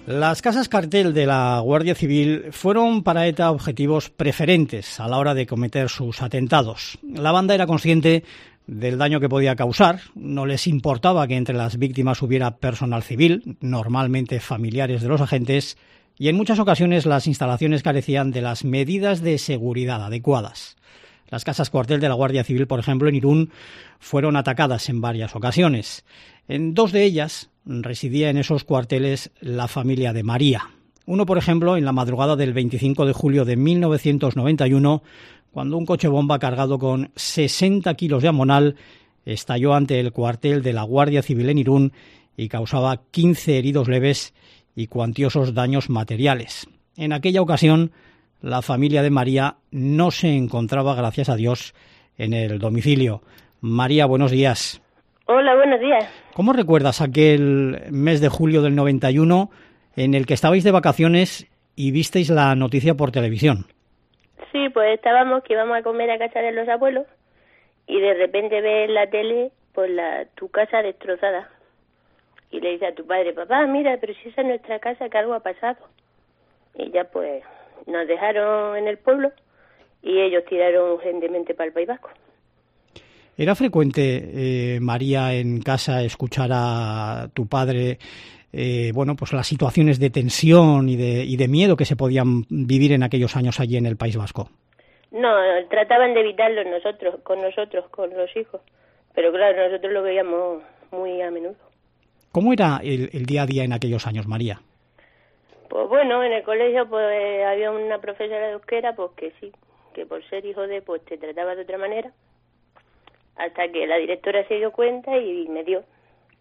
Las casas cartel de la Guardia Civil fueron para ETA objetivos preferentes a la hora de cometer sus atentados. La banda era consciente del daño que podía causar, no les importaba que entre las víctimas hubiera personal civil, normalmente familiares de los agentes, y en muchas ocasiones las instalaciones carecían de las medidas de seguridad adecuadas. Las casas cuartel de la Guardia Civil, por ejemplo, en Irún, fueron atacadas en varias ocasiones. En dos de ellas residía en esos cuarteles la familia de María. Uno, por ejemplo, en la madrugada del 25 de julio de 1991, cuando un coche bomba cargado con 60 kilos de amonal estalló ante el cuartel de la Guardia Civil en Irún y causaba 15 heridos leves y cuantiosos daños materiales. En aquella ocasión, la familia de María no se encontraba, gracias a Dios, en el domicilio. María, buenos días. Hola, buenos días. ¿Cómo recuerdas aquel mes de julio del 91 en el que estabais de vacaciones y visteis la noticia por televisión? Sí, pues estábamos que íbamos a comer a casa de los abuelos y de repente ves en la tele pues tu casa destrozada. Y le dice a tu padre, papá, mira, pero si esa es nuestra casa, que algo ha pasado. Y ya pues nos dejaron en el pueblo y ellos tiraron urgentemente para el País Vasco. ¿Era frecuente, María, en casa escuchar a tu padre, pues las situaciones de tensión y de miedo que se podían vivir en aquellos años allí en el País Vasco? No, trataban de evitarlo con los hijos. Pero claro, nosotros lo veíamos muy a menudo. ¿Cómo era el día a día en aquellos años, María? Pues bueno, en el colegio pues había una profesora de euskera, pues que sí, que por ser hijo de, pues te trataba de otra manera. Hasta que la directora se dio cuenta y me dio.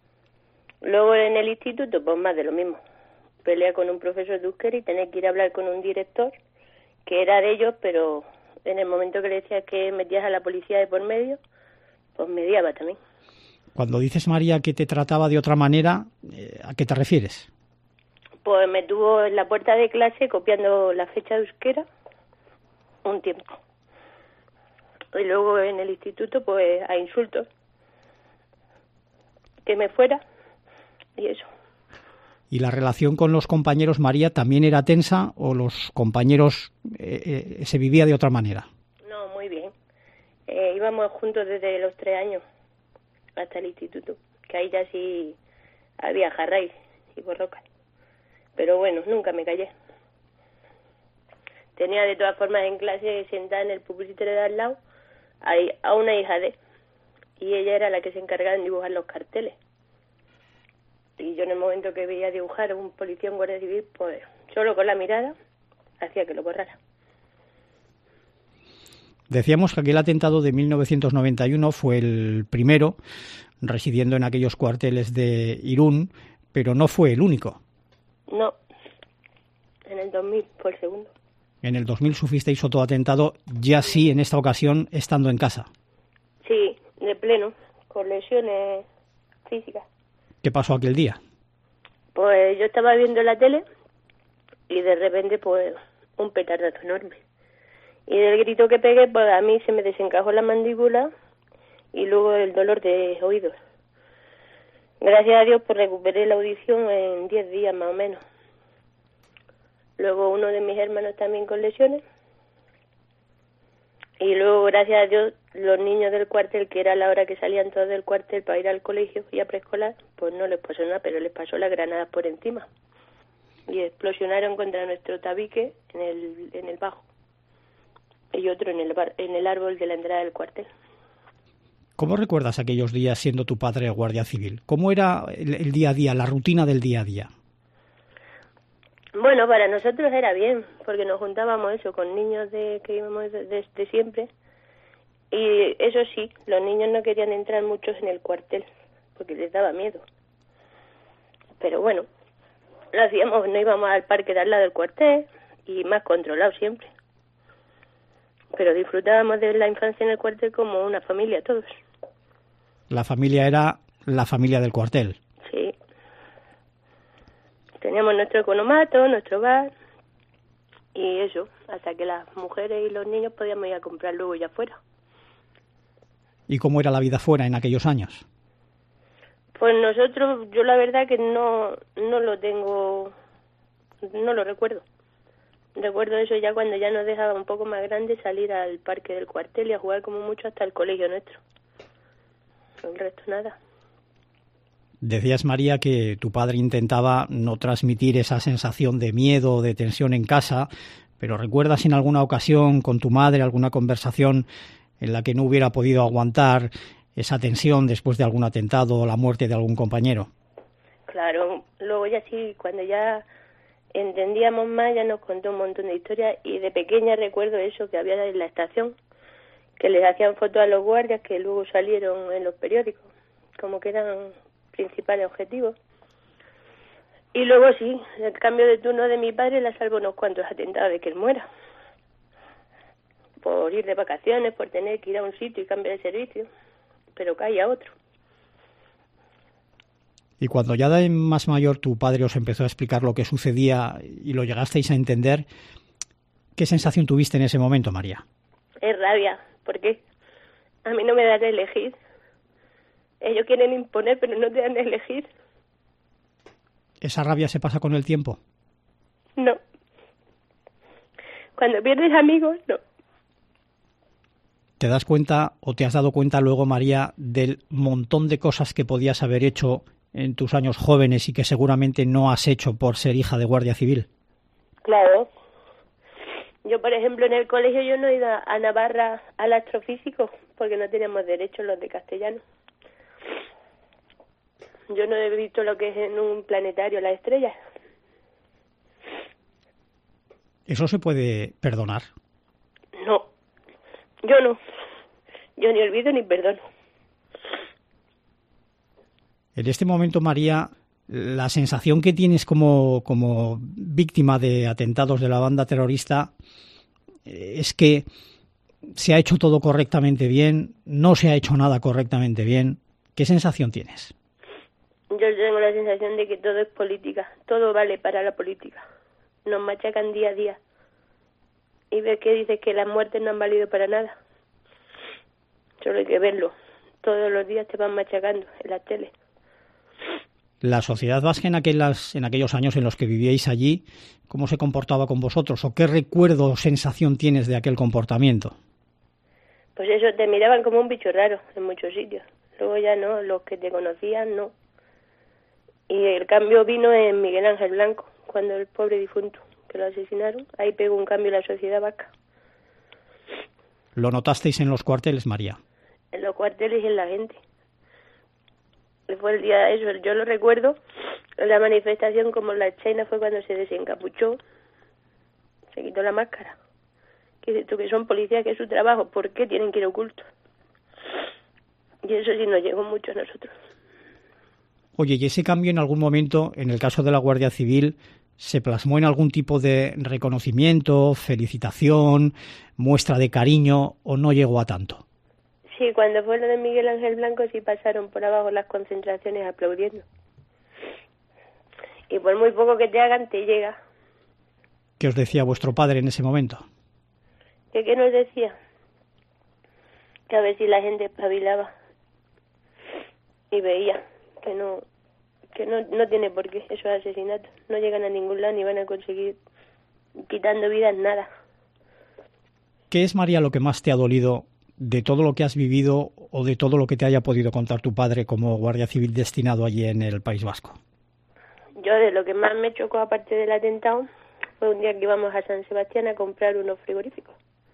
Luego en el instituto, pues más de lo mismo. Pelea con un profesor de euskera y tener que ir a hablar con un director, que era de ellos, pero en el momento que le decías que metías a la policía de por medio, pues mediaba también. Cuando dices, María, que te trataba de otra manera, ¿a qué te refieres? Pues me tuvo en la puerta de clase copiando la fecha de euskera un tiempo. Y luego en el instituto, pues a insultos. Que me fuera y eso. ¿Y la relación con los compañeros, María, también era tensa o los compañeros se vivía de otra manera? No, muy bien. Íbamos juntos desde los 3 años hasta el instituto, que ahí ya sí había jarrais y borrocas. Pero bueno, nunca me callé. Tenía de todas formas en clase sentada en el pupitre de al lado a una hija de, y ella era la que se encargaba de dibujar los carteles. Y yo en el momento que veía dibujar a un policía en Guardia Civil, pues solo con la mirada hacía que lo borrara. Decíamos que aquel atentado de 1991 fue el primero, residiendo en aquellos cuarteles de Irún, pero no fue el único. No, en el 2000 fue el segundo. En el 2000 sufristeis otro atentado, ya sí, en esta ocasión, estando en casa. Sí, de pleno, con lesiones físicas. ¿Qué pasó aquel día? Pues yo estaba viendo la tele y de repente, pues, un petardazo enorme. Y del grito que pegué, pues a mí se me desencajó la mandíbula y luego el dolor de oídos. Gracias a Dios, pues recuperé la audición en 10 días más o menos. Luego uno de mis hermanos también con lesiones. Y luego, gracias a Dios, los niños del cuartel, que era la hora que salían todos del cuartel para ir al colegio y a preescolar, pues no les pasó nada, pero les pasó las granadas por encima. Y explosionaron contra nuestro tabique en el bajo. Y otro en el árbol de la entrada del cuartel. ¿Cómo recuerdas aquellos días siendo tu padre guardia civil? ¿Cómo era el día a día, la rutina del día a día? Bueno, para nosotros era bien, porque nos juntábamos eso con niños que íbamos desde siempre. Y eso sí, los niños no querían entrar muchos en el cuartel, porque les daba miedo. Pero bueno, lo hacíamos, no íbamos al parque de al lado del cuartel y más controlado siempre. Pero disfrutábamos de la infancia en el cuartel como una familia todos. La familia era la familia del cuartel. Sí. Teníamos nuestro economato, nuestro bar y eso, hasta que las mujeres y los niños podíamos ir a comprar luego ya fuera. ¿Y cómo era la vida fuera en aquellos años? Pues nosotros, yo la verdad que no lo tengo no lo recuerdo. Recuerdo eso ya cuando ya nos dejaba un poco más grande salir al parque del cuartel y a jugar como mucho hasta el colegio nuestro. El resto nada. Decías, María, que tu padre intentaba no transmitir esa sensación de miedo o de tensión en casa, pero ¿recuerdas en alguna ocasión con tu madre alguna conversación en la que no hubiera podido aguantar esa tensión después de algún atentado o la muerte de algún compañero? Claro, luego ya sí, cuando ya entendíamos más, ya nos contó un montón de historias y de pequeña recuerdo eso que había en la estación, que les hacían fotos a los guardias que luego salieron en los periódicos, como que eran principales objetivos. Y luego sí, el cambio de turno de mi padre la salvó unos cuantos atentados de que él muera. Por ir de vacaciones, por tener que ir a un sitio y cambiar de servicio, pero cae a otro. Y cuando ya de más mayor tu padre os empezó a explicar lo que sucedía y lo llegasteis a entender, ¿qué sensación tuviste en ese momento, María? Es rabia, porque a mí no me dan a elegir. Ellos quieren imponer, pero no te dan a elegir. ¿Esa rabia se pasa con el tiempo? No. Cuando pierdes amigos, no. ¿Te das cuenta o te has dado cuenta luego, María, del montón de cosas que podías haber hecho en tus años jóvenes y que seguramente no has hecho por ser hija de guardia civil? Claro. Yo, por ejemplo, en el colegio yo no he ido a Navarra al astrofísico porque no teníamos derecho los de castellano. Yo no he visto lo que es en un planetario las estrellas. ¿Eso se puede perdonar? No, yo no. Yo ni olvido ni perdono. En este momento, María, la sensación que tienes como víctima de atentados de la banda terrorista es que se ha hecho todo correctamente bien, no se ha hecho nada correctamente bien. ¿Qué sensación tienes? Yo tengo la sensación de que todo es política, todo vale para la política. Nos machacan día a día. Y ves que dices que las muertes no han valido para nada. Solo hay que verlo. Todos los días te van machacando en la tele. La sociedad vasca en aquellos años en los que vivíais allí, ¿cómo se comportaba con vosotros? ¿O qué recuerdo o sensación tienes de aquel comportamiento? Pues eso, te miraban como un bicho raro en muchos sitios. Luego ya no, los que te conocían no. Y el cambio vino en Miguel Ángel Blanco, cuando el pobre difunto, que lo asesinaron, ahí pegó un cambio en la sociedad vasca. ¿Lo notasteis en los cuarteles, María? En los cuarteles y en la gente. Fue el día, eso, yo lo recuerdo, en la manifestación como la China fue cuando se desencapuchó, se quitó la máscara. Que dices tú que son policías, que es su trabajo, ¿por qué tienen que ir ocultos? Y eso sí nos llegó mucho a nosotros. Oye, ¿y ese cambio en algún momento, en el caso de la Guardia Civil, se plasmó en algún tipo de reconocimiento, felicitación, muestra de cariño o no llegó a tanto? Sí, cuando fue lo de Miguel Ángel Blanco sí pasaron por abajo las concentraciones aplaudiendo. Y por muy poco que te hagan, te llega. ¿Qué os decía vuestro padre en ese momento? ¿Qué nos decía? Que a ver si la gente espabilaba. Y veía que no tiene por qué esos asesinatos. No llegan a ningún lado ni van a conseguir quitando vidas nada. ¿Qué es, María, lo que más te ha dolido de todo lo que has vivido o de todo lo que te haya podido contar tu padre como guardia civil destinado allí en el País Vasco? Yo de lo que más me chocó, aparte del atentado, fue un día que íbamos a San Sebastián a comprar unos frigoríficos.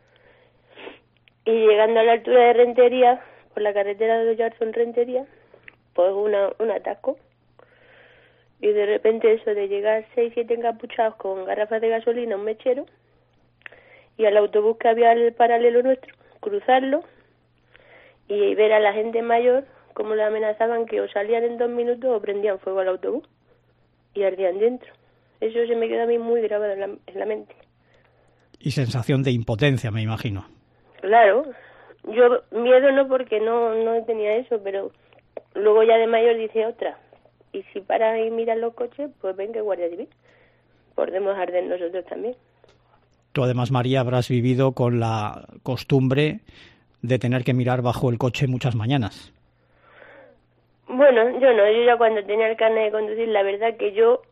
Y llegando a la altura de Rentería, por la carretera de Oyarzún-Rentería, pues un atasco. Y de repente eso de llegar 6-7 encapuchados con garrafas de gasolina, un mechero, y al autobús que había al paralelo nuestro, cruzarlo y ver a la gente mayor como le amenazaban que o salían en 2 minutos o prendían fuego al autobús y ardían dentro. Eso se me quedó a mí muy grabado en la mente. Y sensación de impotencia, me imagino. Claro, yo miedo no, porque no tenía eso, pero luego ya de mayor dice otra. Y si paran y miran los coches, pues ven que Guardia Civil. Podemos arder nosotros también. Tú además, María, habrás vivido con la costumbre de tener que mirar bajo el coche muchas mañanas. Bueno, yo no. Yo ya cuando tenía el carnet de conducir, la verdad que yo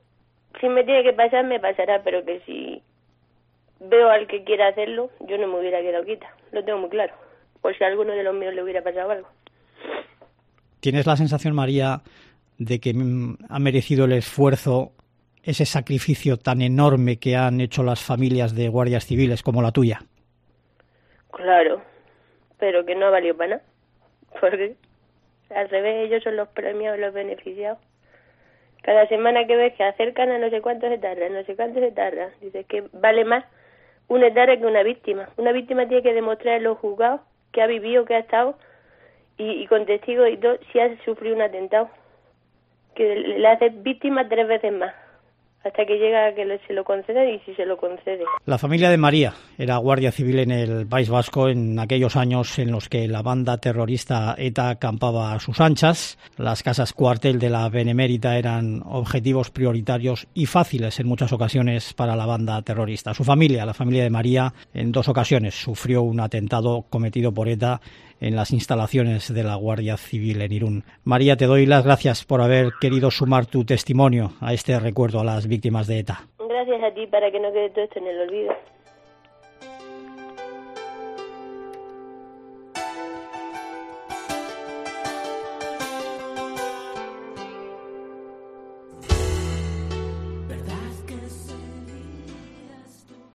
Si me tiene que pasar, me pasará, pero que si veo al que quiera hacerlo, yo no me hubiera quedado quieta, lo tengo muy claro, por si a alguno de los míos le hubiera pasado algo. ¿Tienes la sensación, María, de que ha merecido el esfuerzo ese sacrificio tan enorme que han hecho las familias de guardias civiles como la tuya? Claro, pero que no ha valido para nada, porque al revés, ellos son los premiados, los beneficiados. Cada semana que ves que acercan a no sé cuánto se tarda, dices que vale más un etarra que una víctima. Una víctima tiene que demostrar en los juzgados que ha vivido, que ha estado, y con testigos y todo, si ha sufrido un atentado, que le hace víctima 3 veces más, hasta que llega a que se lo conceda, y si se lo concede. La familia de María era guardia civil en el País Vasco en aquellos años en los que la banda terrorista ETA campaba a sus anchas. Las casas cuartel de la Benemérita eran objetivos prioritarios y fáciles en muchas ocasiones para la banda terrorista. Su familia, la familia de María, en 2 ocasiones sufrió un atentado cometido por ETA en las instalaciones de la Guardia Civil en Irún. María, te doy las gracias por haber querido sumar tu testimonio a este recuerdo a las víctimas de ETA. Gracias a ti, para que no quede todo esto en el olvido.